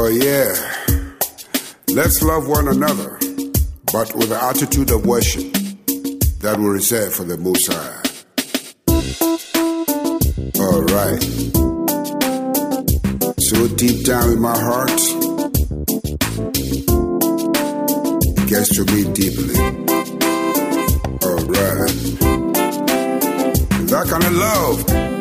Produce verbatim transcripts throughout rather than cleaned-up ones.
Oh yeah, let's love one another, but with the attitude of worship that we reserve for the Most High. All right, so deep down in my heart, it gets to me deeply. All right, that kind of love,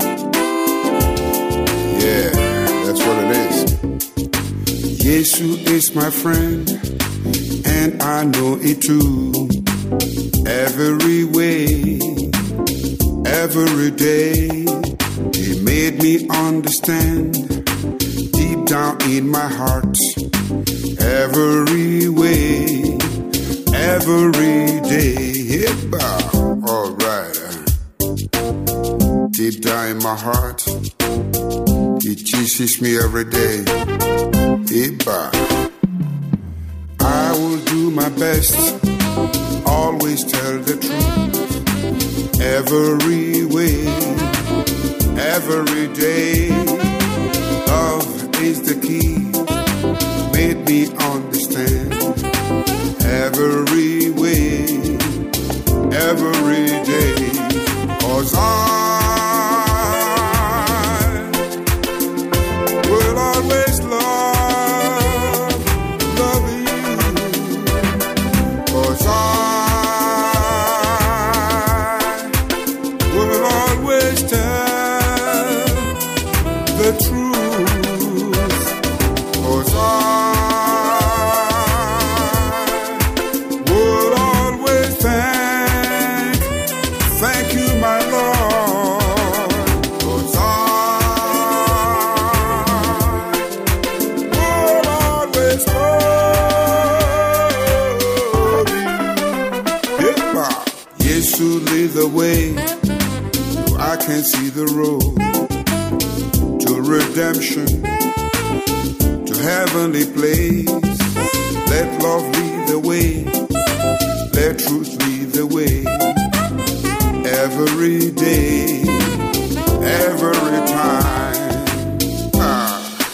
yeah, that's what it is. Jesus is my friend, and I know it too. Every way, every day, He made me understand. Deep down in my heart, every way, every day. All right. Deep down in my heart, He teaches me every day. I will do my best, always tell the truth. Every way, every day, love is the key. Made me understand. Every way, every day, 'cause I will always love, love you, 'cause I will always tell the truth, 'cause I will always thank, thank you, my Lord, 'cause I will always love you. Jesus lead the way, so I can see the road to redemption, to heavenly place. Let love lead the way, let truth lead the way. Every day, every time, ah,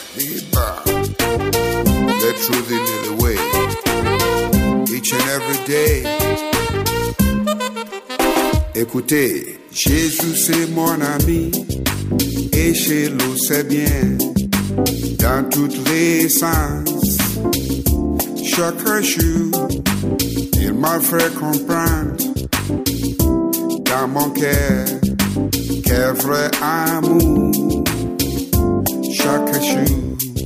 let truth lead the way. Each and every day. Écoutez, Jésus c'est mon ami, et je le sais bien, dans tous les sens. Chaque jour, il m'a fait comprendre, dans mon cœur, quel vrai amour. Chaque jour,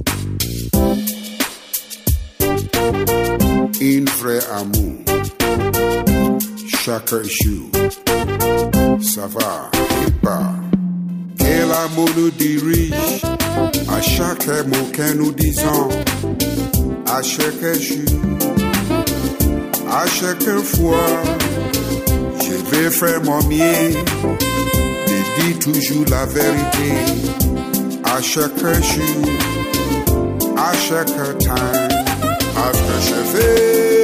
un vrai amour. Chaque jour, ça va et pas. Quel amour nous dirige à chaque mot que nous disons, à chaque jour, à chaque fois. Je vais faire mon mieux de dire toujours la vérité, à chaque jour, à chaque temps, à ce que je fais.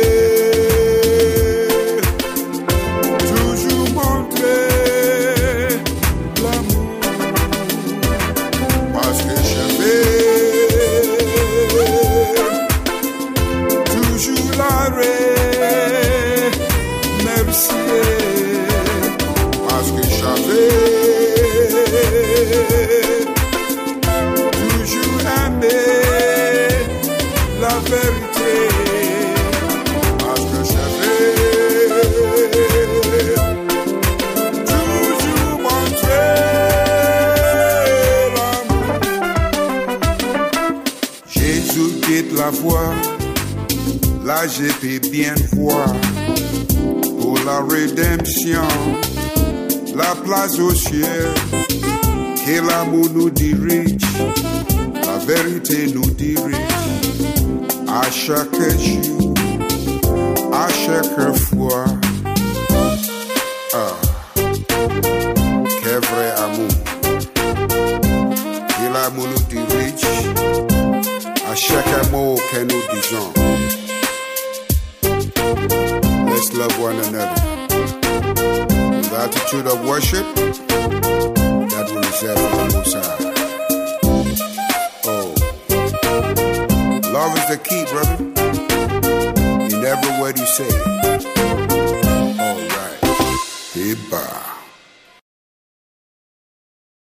La voix, là je peux bien voir, pour la rédemption, la place au ciel, que l'amour nous dirige, la vérité nous dirige, à chaque jour, à chaque fois. Ah, quel vrai amour, que l'amour nous dirige, à chaque mot que nous disons. Let's love one another. The attitude of worship that we reserve for the Most High. Oh, Love is the key, brother. In every word you say. All right. Hey, bye.